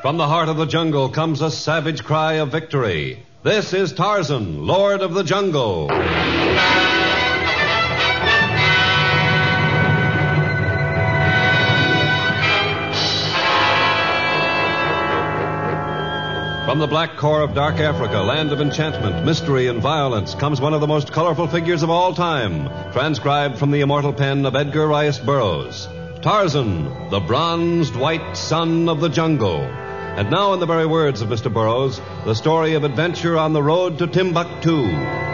From the heart of the jungle comes a savage cry of victory. This is Tarzan, Lord of the Jungle. From the black core of dark Africa, land of enchantment, mystery, and violence, comes one of the most colorful figures of all time, transcribed from the immortal pen of Edgar Rice Burroughs. Tarzan, the bronzed white son of the jungle. And now, in the very words of Mr. Burroughs, the story of adventure on the road to Timbuktu.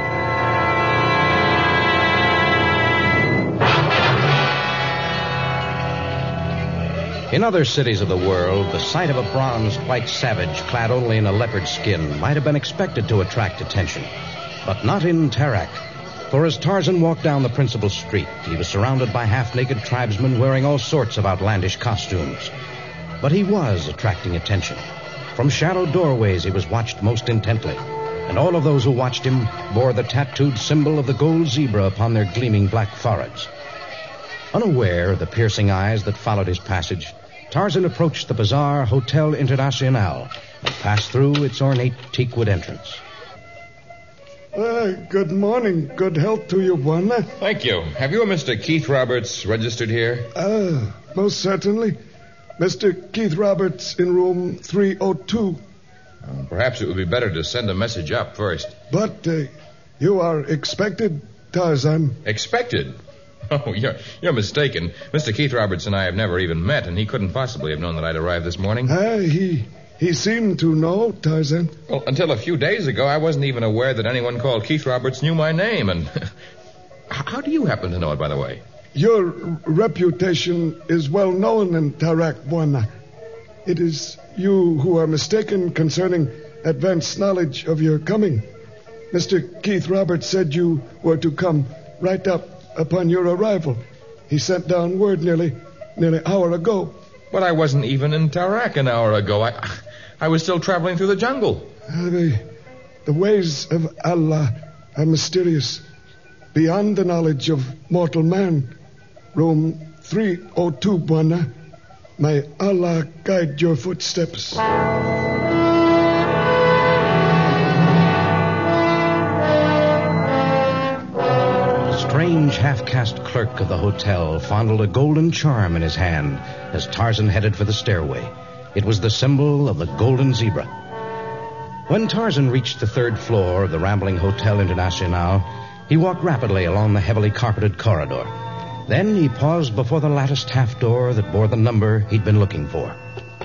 In other cities of the world, the sight of a bronzed white savage clad only in a leopard skin might have been expected to attract attention. But not in Tarak. For as Tarzan walked down the principal street, he was surrounded by half-naked tribesmen wearing all sorts of outlandish costumes. But he was attracting attention. From shadowed doorways, he was watched most intently. And all of those who watched him bore the tattooed symbol of the gold zebra upon their gleaming black foreheads. Unaware of the piercing eyes that followed his passage, Tarzan approached the bizarre Hotel International and passed through its ornate teakwood entrance. Good morning. Good health to you, Bwana. Thank you. Have you a Mr. Keith Roberts registered here? Most certainly. Mr. Keith Roberts in room 302. Perhaps it would be better to send a message up first. But you are expected, Tarzan. Expected? Oh, you're mistaken. Mr. Keith Roberts and I have never even met, and he couldn't possibly have known that I'd arrived this morning. He seemed to know, Tarzan. Well, until a few days ago, I wasn't even aware that anyone called Keith Roberts knew my name. And how do you happen to know it, by the way? Your reputation is well known in Tarak, Bwana. It is you who are mistaken concerning advanced knowledge of your coming. Mr. Keith Roberts said you were to come right up upon your arrival. He sent down word nearly an hour ago. But I wasn't even in Tarak an hour ago. I was still traveling through the jungle. The ways of Allah are mysterious, beyond the knowledge of mortal man. Room 302, Bwana. May Allah guide your footsteps. Strange half-caste clerk of the hotel fondled a golden charm in his hand as Tarzan headed for the stairway. It was the symbol of the golden zebra. When Tarzan reached the third floor of the rambling Hotel International, he walked rapidly along the heavily carpeted corridor. Then he paused before the latticed half door that bore the number he'd been looking for.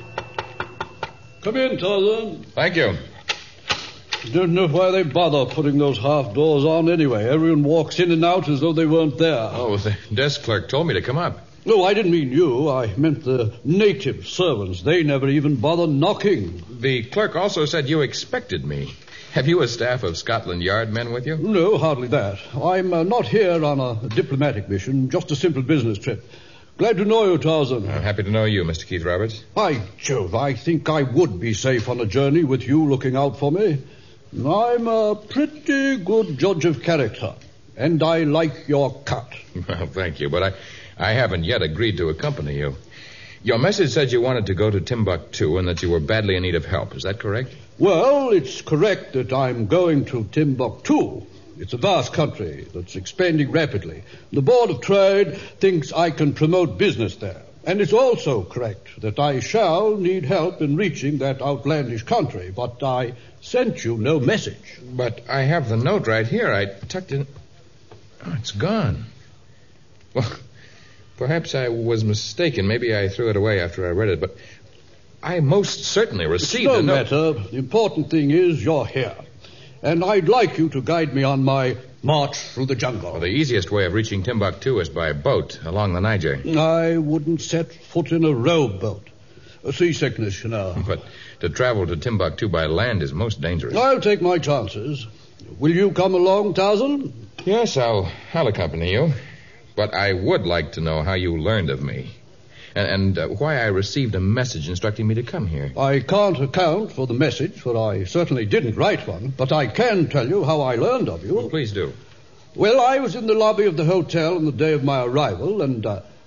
Come in, Tarzan. Thank you. Don't know why they bother putting those half doors on anyway. Everyone walks in and out as though they weren't there. Oh, the desk clerk told me to come up. No, I didn't mean you. I meant the native servants. They never even bother knocking. The clerk also said you expected me. Have you a staff of Scotland Yard men with you? No, hardly that. I'm not here on a diplomatic mission, just a simple business trip. Glad to know you, Tarzan. I'm happy to know you, Mr. Keith Roberts. By Jove, I think I would be safe on a journey with you looking out for me. I'm a pretty good judge of character, and I like your cut. Well, thank you, but I haven't yet agreed to accompany you. Your message said you wanted to go to Timbuktu and that you were badly in need of help. Is that correct? Well, it's correct that I'm going to Timbuktu. It's a vast country that's expanding rapidly. The Board of Trade thinks I can promote business there. And it's also correct that I shall need help in reaching that outlandish country, but I sent you no message. But I have the note right here. I tucked it. Oh, it's gone. Well, perhaps I was mistaken. Maybe I threw it away after I read it, but I most certainly received the note. No matter. The important thing is you're here. And I'd like you to guide me on my march through the jungle. Well, the easiest way of reaching Timbuktu is by boat along the Niger. I wouldn't set foot in a rowboat. Seasickness, you know. But to travel to Timbuktu by land is most dangerous. I'll take my chances. Will you come along, Tarzan? Yes, I'll accompany you. But I would like to know how you learned of me. And why I received a message instructing me to come here. I can't account for the message, for I certainly didn't write one. But I can tell you how I learned of you. Well, please do. Well, I was in the lobby of the hotel on the day of my arrival, and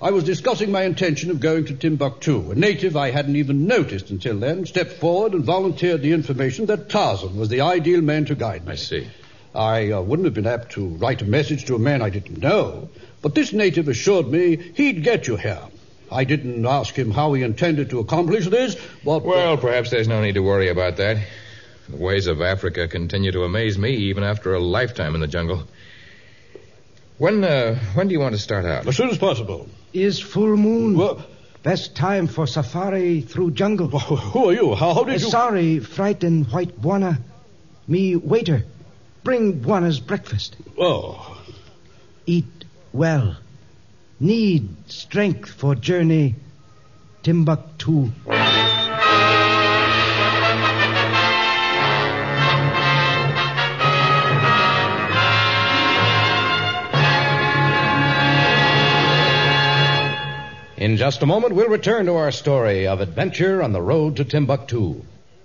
I was discussing my intention of going to Timbuktu. A native I hadn't even noticed until then stepped forward and volunteered the information that Tarzan was the ideal man to guide me. I see. I wouldn't have been apt to write a message to a man I didn't know, but this native assured me he'd get you here. I didn't ask him how he intended to accomplish this, but... Well, perhaps there's no need to worry about that. The ways of Africa continue to amaze me even after a lifetime in the jungle. When do you want to start out? As soon as possible. Is full moon. Well, best time for safari through jungle. who are you? How did you... Sorry, frightened white Bwana. Me waiter. Bring Bwana's breakfast. Oh. Eat well. Need strength for journey Timbuktu. In just a moment, we'll return to our story of adventure on the road to Timbuktu.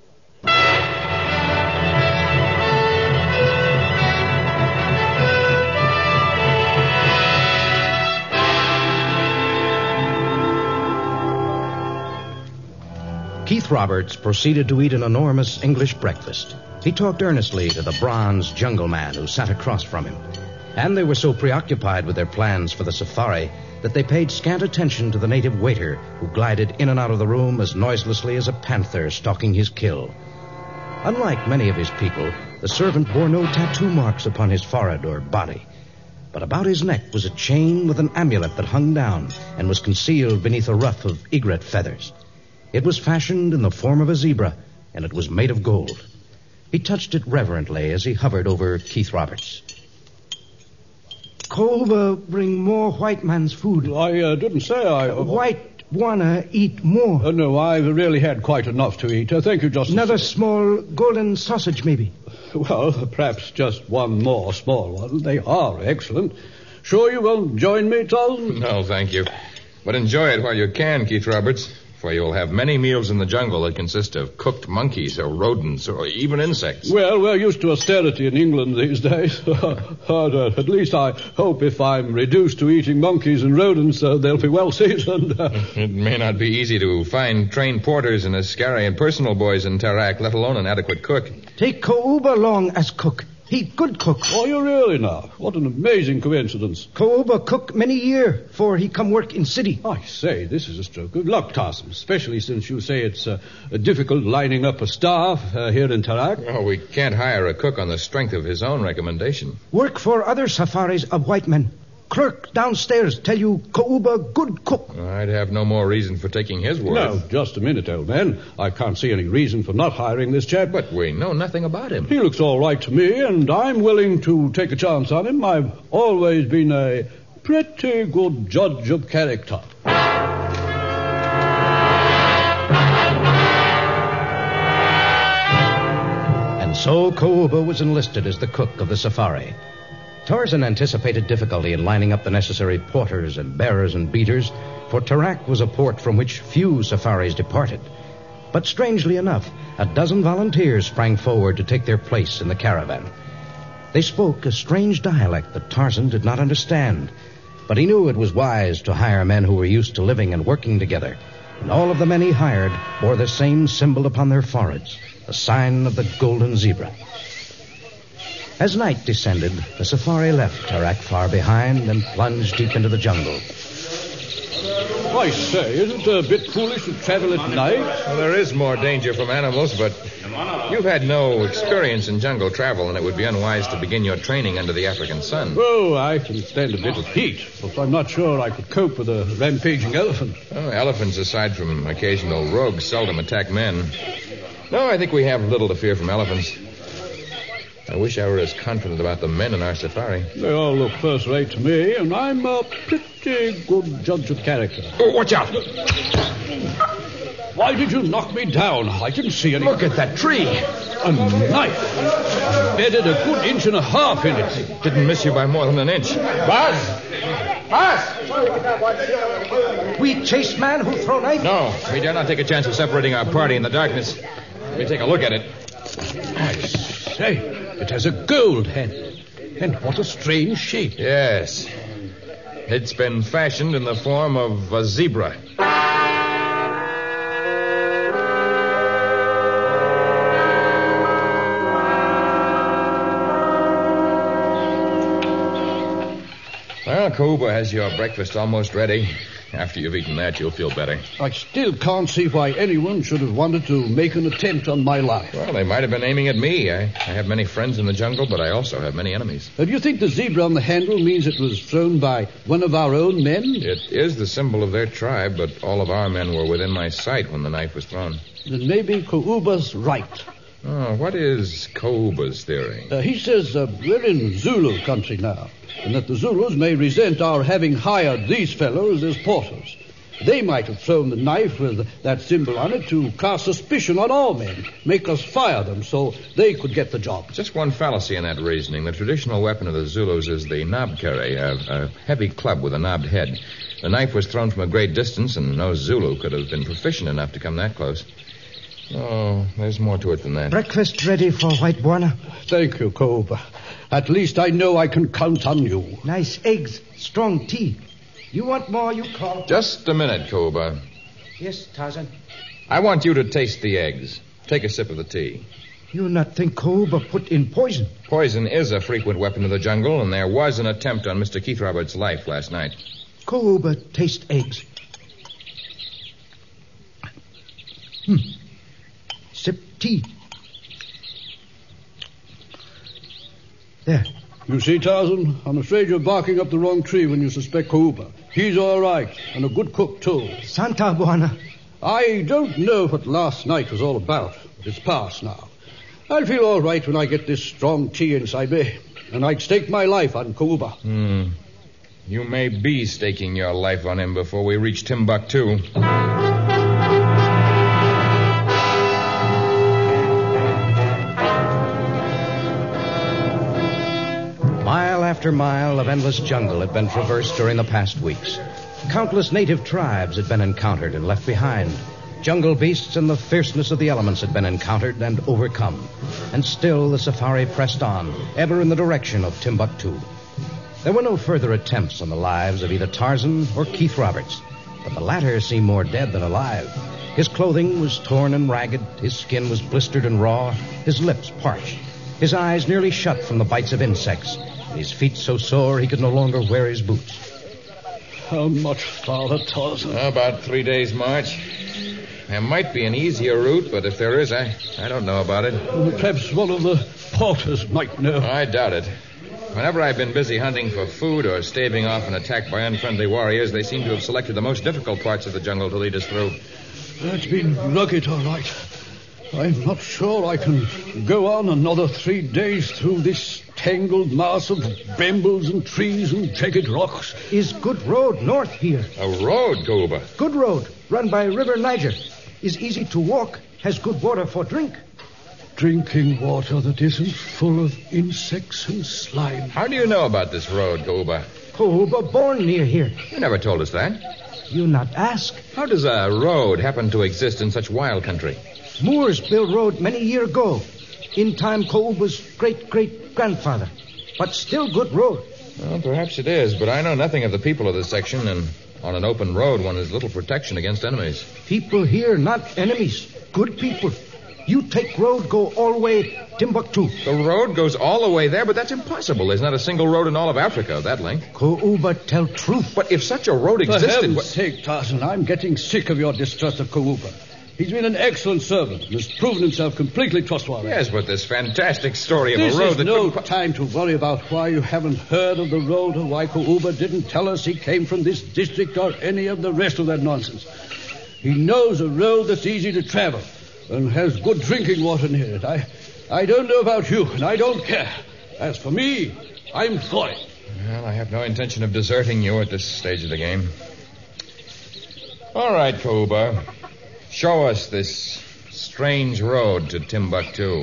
Keith Roberts proceeded to eat an enormous English breakfast. He talked earnestly to the bronze jungle man who sat across from him. And they were so preoccupied with their plans for the safari that they paid scant attention to the native waiter who glided in and out of the room as noiselessly as a panther stalking his kill. Unlike many of his people, the servant bore no tattoo marks upon his forehead or body. But about his neck was a chain with an amulet that hung down and was concealed beneath a ruff of egret feathers. It was fashioned in the form of a zebra, and it was made of gold. He touched it reverently as he hovered over Keith Roberts. Cova bring more white man's food. I didn't say I... White Bwana eat more. No, I've really had quite enough to eat. Thank you, Justice. Another small golden sausage, maybe. Well, perhaps just one more small one. They are excellent. Sure you won't join me, Tom? No, thank you. But enjoy it while you can, Keith Roberts. For you'll have many meals in the jungle that consist of cooked monkeys or rodents or even insects. Well, we're used to austerity in England these days. At least I hope if I'm reduced to eating monkeys and rodents, they'll be well seasoned. It may not be easy to find trained porters and askari and personal boys in Tarak, let alone an adequate cook. Take Kouba along as cook. He good cook. Oh, you really now? What an amazing coincidence. Kouba cook many year for he come work in city. I say, this is a stroke of luck, Tarzan, especially since you say it's difficult lining up a staff here in Tarak. Oh, we can't hire a cook on the strength of his own recommendation. Work for other safaris of white men. Clerk downstairs tell you Kouba good cook. I'd have no more reason for taking his word. No, just a minute, old man. I can't see any reason for not hiring this chap. But we know nothing about him. He looks all right to me, and I'm willing to take a chance on him. I've always been a pretty good judge of character. And so Kouba was enlisted as the cook of the safari. Tarzan anticipated difficulty in lining up the necessary porters and bearers and beaters, for Tarak was a port from which few safaris departed. But strangely enough, a dozen volunteers sprang forward to take their place in the caravan. They spoke a strange dialect that Tarzan did not understand, but he knew it was wise to hire men who were used to living and working together, and all of the men he hired bore the same symbol upon their foreheads, the sign of the golden zebra. As night descended, the safari left Tarak far behind and plunged deep into the jungle. I say, isn't it a bit foolish to travel at night? Well, there is more danger from animals, but you've had no experience in jungle travel, and it would be unwise to begin your training under the African sun. Oh, I can stand a bit of heat, but I'm not sure I could cope with a rampaging elephant. Oh, elephants, aside from occasional rogues, seldom attack men. No, I think we have little to fear from elephants. I wish I were as confident about the men in our safari. They all look first-rate to me, and I'm a pretty good judge of character. Oh, watch out! Why did you knock me down? I didn't see any... Look at that tree! A knife! Embedded a good inch and a half in it. Didn't miss you by more than an inch. Boss! We chase man who throw knife? No, we dare not take a chance of separating our party in the darkness. Let me take a look at it. I say, it has a gold head. And what a strange shape. Yes. It's been fashioned in the form of a zebra. Well, Cooper has your breakfast almost ready. After you've eaten that, you'll feel better. I still can't see why anyone should have wanted to make an attempt on my life. Well, they might have been aiming at me. I have many friends in the jungle, but I also have many enemies. Do you think the zebra on the handle means it was thrown by one of our own men? It is the symbol of their tribe, but all of our men were within my sight when the knife was thrown. Then maybe Kouba's right. Oh, what is Kouba's theory? He says we're in Zulu country now, and that the Zulus may resent our having hired these fellows as porters. They might have thrown the knife with that symbol on it to cast suspicion on all men, make us fire them so they could get the job. Just one fallacy in that reasoning. The traditional weapon of the Zulus is the knobkerry, a heavy club with a knobbed head. The knife was thrown from a great distance, and no Zulu could have been proficient enough to come that close. Oh, there's more to it than that. Breakfast ready for White Bwana. Thank you, Kouba. At least I know I can count on you. Nice eggs, strong tea. You want more, you call. Just a minute, Kouba. Yes, Tarzan. I want you to taste the eggs. Take a sip of the tea. You not think Kouba put in poison? Poison is a frequent weapon of the jungle, and there was an attempt on Mr. Keith Roberts' life last night. Kouba taste eggs. Sip tea. There. You see, Tarzan, I'm afraid you're barking up the wrong tree when you suspect Kouba. He's all right, and a good cook, too. Santa Bwana. I don't know what last night was all about, but it's past now. I'll feel all right when I get this strong tea inside me, and I'd stake my life on Kouba. You may be staking your life on him before we reach Timbuktu. Mile after mile of endless jungle had been traversed during the past weeks. Countless native tribes had been encountered and left behind. Jungle beasts and the fierceness of the elements had been encountered and overcome. And still the safari pressed on, ever in the direction of Timbuktu. There were no further attempts on the lives of either Tarzan or Keith Roberts, but the latter seemed more dead than alive. His clothing was torn and ragged, his skin was blistered and raw, his lips parched, his eyes nearly shut from the bites of insects, his feet so sore he could no longer wear his boots. How much farther, Tarzan? About 3 days' march. There might be an easier route, but if there is, I don't know about it. Perhaps one of the porters might know. I doubt it. Whenever I've been busy hunting for food or staving off an attack by unfriendly warriors, they seem to have selected the most difficult parts of the jungle to lead us through. It's been rugged, all right. I'm not sure I can go on another 3 days through this tangled mass of brambles and trees and jagged rocks. Is good road north here. A road, Kouba? Good road, run by River Niger. Is easy to walk, has good water for drink. Drinking water that isn't full of insects and slime. How do you know about this road, Kouba? Kouba born near here. You never told us that. You not ask. How does a road happen to exist in such wild country? Moors built road many year ago. In time Kouba's great-great-grandfather. But still good road. Well, perhaps it is, but I know nothing of the people of this section, and on an open road one has little protection against enemies. People here, not enemies. Good people. You take road, go all the way Timbuktu. The road goes all the way there, but that's impossible. There's not a single road in all of Africa of that length. Kouba tell truth. But if such a road existed... For heaven's sake, Tarzan, I'm getting sick of your distrust of Kouba. He's been an excellent servant and has proven himself completely trustworthy. Yes, but this fantastic story of this a road is that... no time to worry about why you haven't heard of the road or why Kouba didn't tell us he came from this district or any of the rest of that nonsense. He knows a road that's easy to travel and has good drinking water near it. I don't know about you, and I don't care. As for me, I'm for it. Well, I have no intention of deserting you at this stage of the game. All right, Kouba. Show us this strange road to Timbuktu.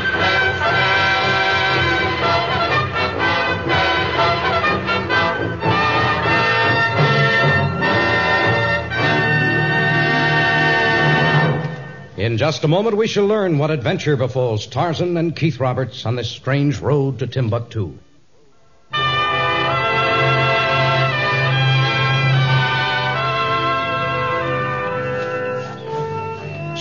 In just a moment, we shall learn what adventure befalls Tarzan and Keith Roberts on this strange road to Timbuktu.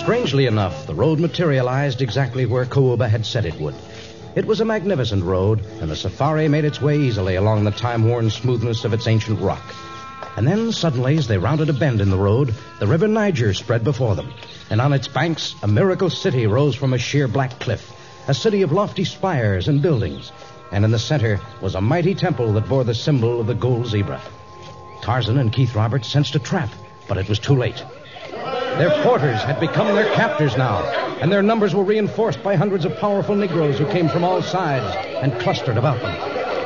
Strangely enough, the road materialized exactly where Kooba had said it would. It was a magnificent road, and the safari made its way easily along the time-worn smoothness of its ancient rock. And then, suddenly, as they rounded a bend in the road, the river Niger spread before them, and on its banks, a miracle city rose from a sheer black cliff, a city of lofty spires and buildings, and in the center was a mighty temple that bore the symbol of the gold zebra. Tarzan and Keith Roberts sensed a trap, but it was too late. Their porters had become their captors now, and their numbers were reinforced by hundreds of powerful Negroes who came from all sides and clustered about them.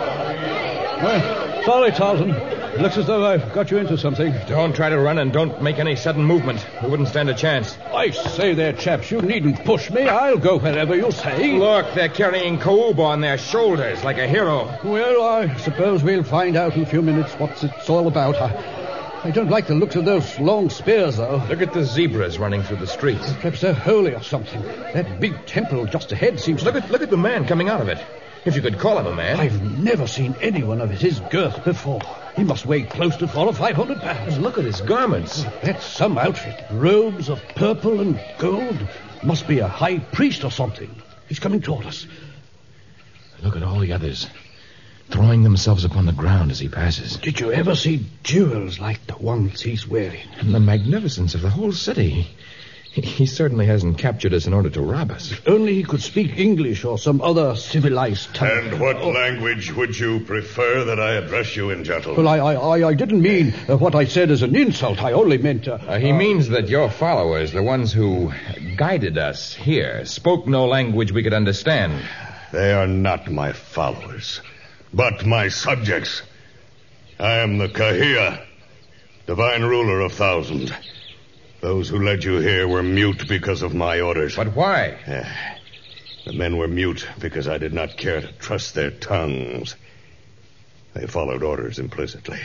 Well, sorry, Tarzan. It looks as though I've got you into something. Don't try to run and don't make any sudden movement. We wouldn't stand a chance. I say there, chaps, you needn't push me. I'll go wherever you say. Look, they're carrying Kooba on their shoulders like a hero. Well, I suppose we'll find out in a few minutes what it's all about. I don't like the looks of those long spears, though. Look at the zebras running through the streets. Perhaps they're holy or something. That big temple just ahead seems to... Look at the man coming out of it. If you could call him a man. I've never seen anyone of his girth before. He must weigh close to 400 or 500 pounds. Look at his garments. That's some outfit. Robes of purple and gold. Must be a high priest or something. He's coming toward us. Look at all the others, throwing themselves upon the ground as he passes. Did you ever see jewels like the ones he's wearing? And the magnificence of the whole city. He certainly hasn't captured us in order to rob us. If only he could speak English or some other civilized tongue. And what language would you prefer that I address you in, gentlemen? Well, I didn't mean what I said as an insult. I only meant... he means that your followers, the ones who guided us here, spoke no language we could understand. They are not my followers, but my subjects. I am the Kahia, divine ruler of thousands. Those who led you here were mute because of my orders. But why? The men were mute because I did not care to trust their tongues. They followed orders implicitly,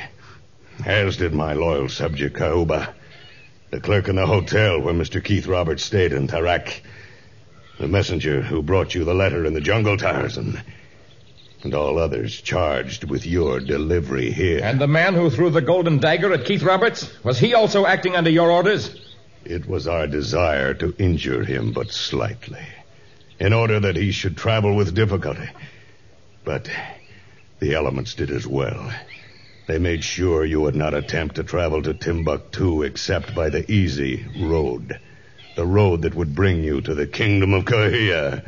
as did my loyal subject, Kooba, the clerk in the hotel where Mr. Keith Roberts stayed in Tarak, the messenger who brought you the letter in the jungle, Tarzan, and all others charged with your delivery here. And the man who threw the golden dagger at Keith Roberts, was he also acting under your orders? It was our desire to injure him but slightly, in order that he should travel with difficulty. But the elements did as well. They made sure you would not attempt to travel to Timbuktu except by the easy road, the road that would bring you to the kingdom of Kahia.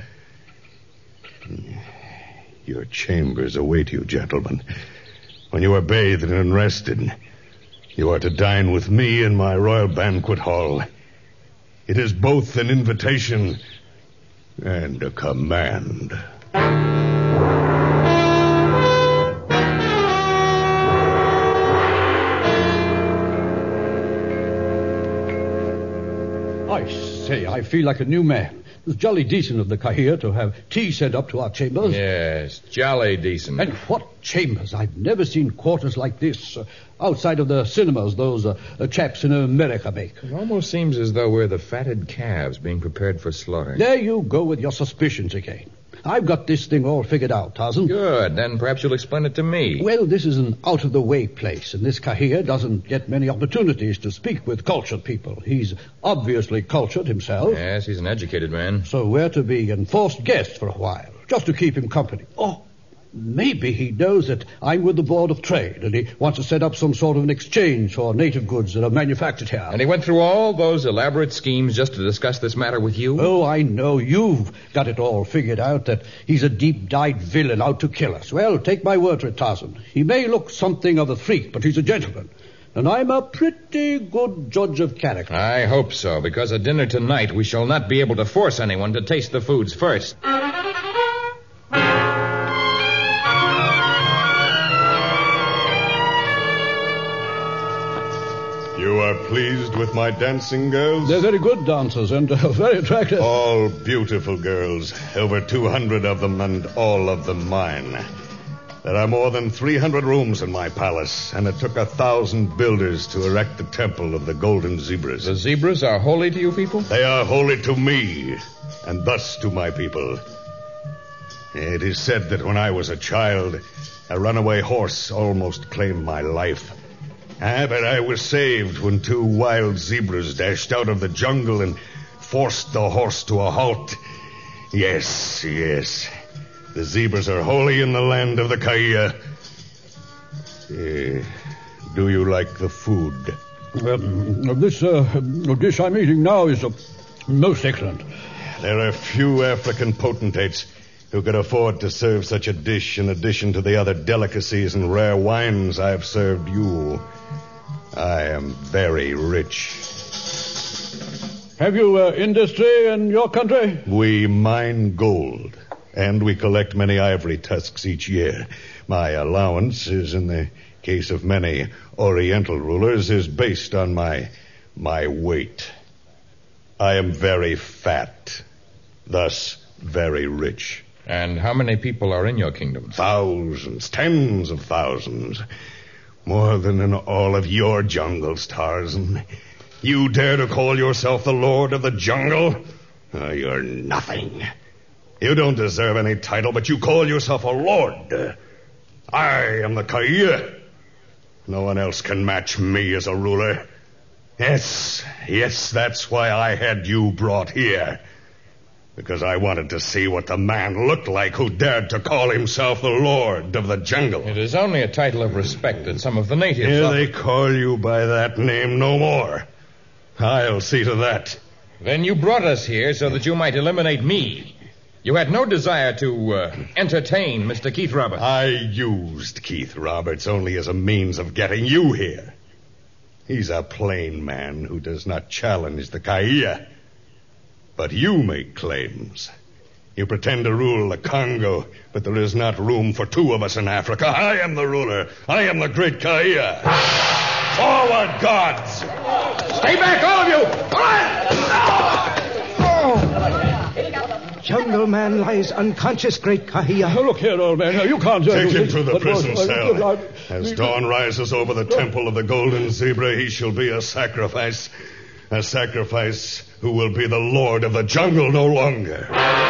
Your chambers await you, gentlemen. When you are bathed and rested, you are to dine with me in my royal banquet hall. It is both an invitation and a command. I say, I feel like a new man. It was jolly decent of the Kahia to have tea sent up to our chambers. Yes, jolly decent. And what chambers? I've never seen quarters like this. Outside of the cinemas those chaps in America make. It almost seems as though we're the fatted calves being prepared for slaughter. There you go with your suspicions again. I've got this thing all figured out, Tarzan. Good. Then perhaps you'll explain it to me. Well, this is an out-of-the-way place, and this Kahia doesn't get many opportunities to speak with cultured people. He's obviously cultured himself. Yes, he's an educated man. So we're to be enforced guests for a while, just to keep him company. Oh, maybe he knows that I'm with the Board of Trade, and he wants to set up some sort of an exchange for native goods that are manufactured here. And he went through all those elaborate schemes just to discuss this matter with you? Oh, I know. You've got it all figured out, that he's a deep-dyed villain out to kill us. Well, take my word for it, Tarzan. He may look something of a freak, but he's a gentleman. And I'm a pretty good judge of character. I hope so, because at dinner tonight we shall not be able to force anyone to taste the foods first. You are pleased with my dancing girls? They're very good dancers and very attractive. All beautiful girls. Over 200 of them, and all of them mine. There are more than 300 rooms in my palace, and it took 1,000 builders to erect the temple of the golden zebras. The zebras are holy to you people? They are holy to me, and thus to my people. It is said that when I was a child, a runaway horse almost claimed my life. But I was saved when 2 wild zebras dashed out of the jungle and forced the horse to a halt. Yes, yes. The zebras are holy in the land of the Kaia. Do you like the food? This dish I'm eating now is most excellent. There are few African potentates who could afford to serve such a dish in addition to the other delicacies and rare wines I've served you. I am very rich. Have you industry in your country? We mine gold, and we collect many ivory tusks each year. My allowance is, in the case of many Oriental rulers, is based on my weight. I am very fat, thus very rich. And how many people are in your kingdom? Thousands, tens of thousands. More than in all of your jungles, Tarzan. You dare to call yourself the Lord of the Jungle? Oh, you're nothing. You don't deserve any title, but you call yourself a lord. I am the Kaia. No one else can match me as a ruler. Yes, that's why I had you brought here. Because I wanted to see what the man looked like who dared to call himself the Lord of the Jungle. It is only a title of respect that some of the natives... Here they call you by that name no more. I'll see to that. Then you brought us here so that you might eliminate me. You had no desire to entertain Mr. Keith Roberts. I used Keith Roberts only as a means of getting you here. He's a plain man who does not challenge the Kaia. But you make claims. You pretend to rule the Congo, but there is not room for two of us in Africa. I am the ruler. I am the great Kaia. Forward, gods! Stay back, all of you! Jungle Man lies unconscious, great Kaia. Look here, old man. You can't... Take him to the prison cell. As dawn rises over the temple of the Golden Zebra, he shall be a sacrifice. A sacrifice who will be the Lord of the Jungle no longer.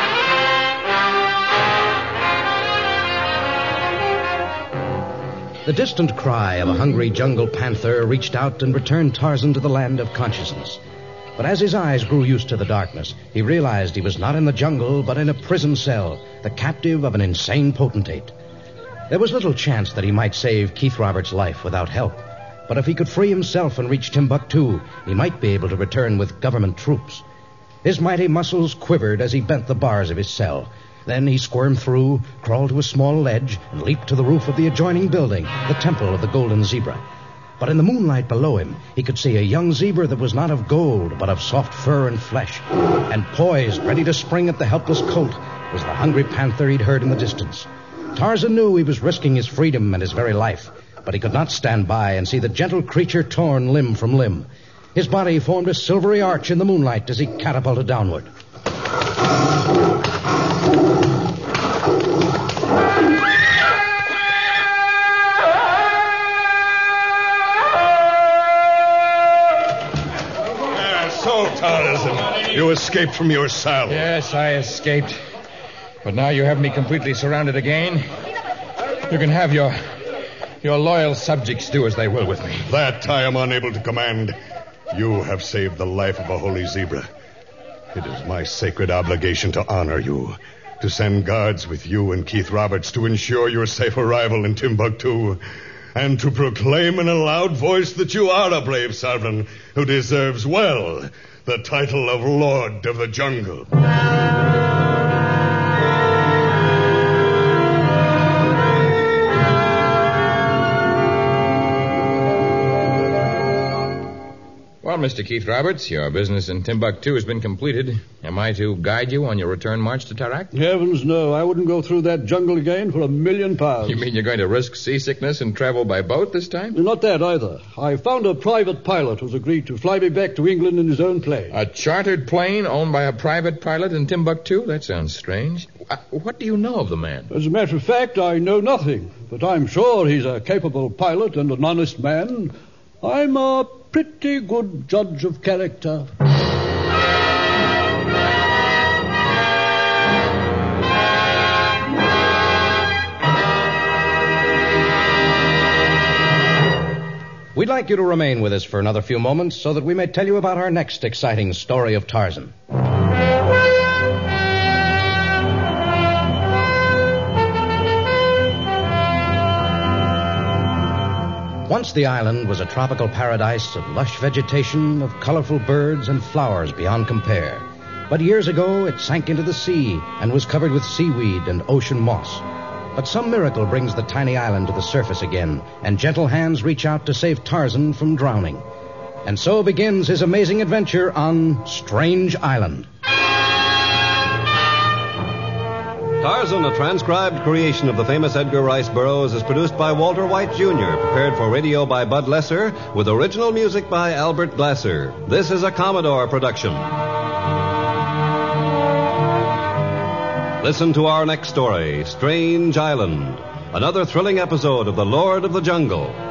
The distant cry of a hungry jungle panther reached out and returned Tarzan to the land of consciousness. But as his eyes grew used to the darkness, he realized he was not in the jungle, but in a prison cell, the captive of an insane potentate. There was little chance that he might save Keith Roberts' life without help. But if he could free himself and reach Timbuktu, he might be able to return with government troops. His mighty muscles quivered as he bent the bars of his cell. Then he squirmed through, crawled to a small ledge, and leaped to the roof of the adjoining building, the Temple of the Golden Zebra. But in the moonlight below him, he could see a young zebra that was not of gold, but of soft fur and flesh. And poised, ready to spring at the helpless colt, was the hungry panther he'd heard in the distance. Tarzan knew he was risking his freedom and his very life, but he could not stand by and see the gentle creature torn limb from limb. His body formed a silvery arch in the moonlight as he catapulted downward. So, Tarzan, you escaped from your cell. Yes, I escaped. But now you have me completely surrounded again. You can have your loyal subjects do as they will with me. That I am unable to command. You have saved the life of a holy zebra. It is my sacred obligation to honor you, to send guards with you and Keith Roberts to ensure your safe arrival in Timbuktu, and to proclaim in a loud voice that you are a brave sovereign who deserves well the title of Lord of the Jungle. Well, Mr. Keith Roberts, your business in Timbuktu has been completed. Am I to guide you on your return march to Tarak? Heavens, no. I wouldn't go through that jungle again for £1,000,000. You mean you're going to risk seasickness and travel by boat this time? Not that either. I found a private pilot who's agreed to fly me back to England in his own plane. A chartered plane owned by a private pilot in Timbuktu? That sounds strange. What do you know of the man? As a matter of fact, I know nothing. But I'm sure he's a capable pilot and an honest man. I'm a pretty good judge of character. We'd like you to remain with us for another few moments so that we may tell you about our next exciting story of Tarzan. Once the island was a tropical paradise of lush vegetation, of colorful birds and flowers beyond compare. But years ago, it sank into the sea and was covered with seaweed and ocean moss. But some miracle brings the tiny island to the surface again, and gentle hands reach out to save Tarzan from drowning. And so begins his amazing adventure on Strange Island. Tarzan, a transcribed creation of the famous Edgar Rice Burroughs, is produced by Walter White, Jr., prepared for radio by Bud Lesser, with original music by Albert Glasser. This is a Commodore production. Listen to our next story, Strange Island, another thrilling episode of The Lord of the Jungle.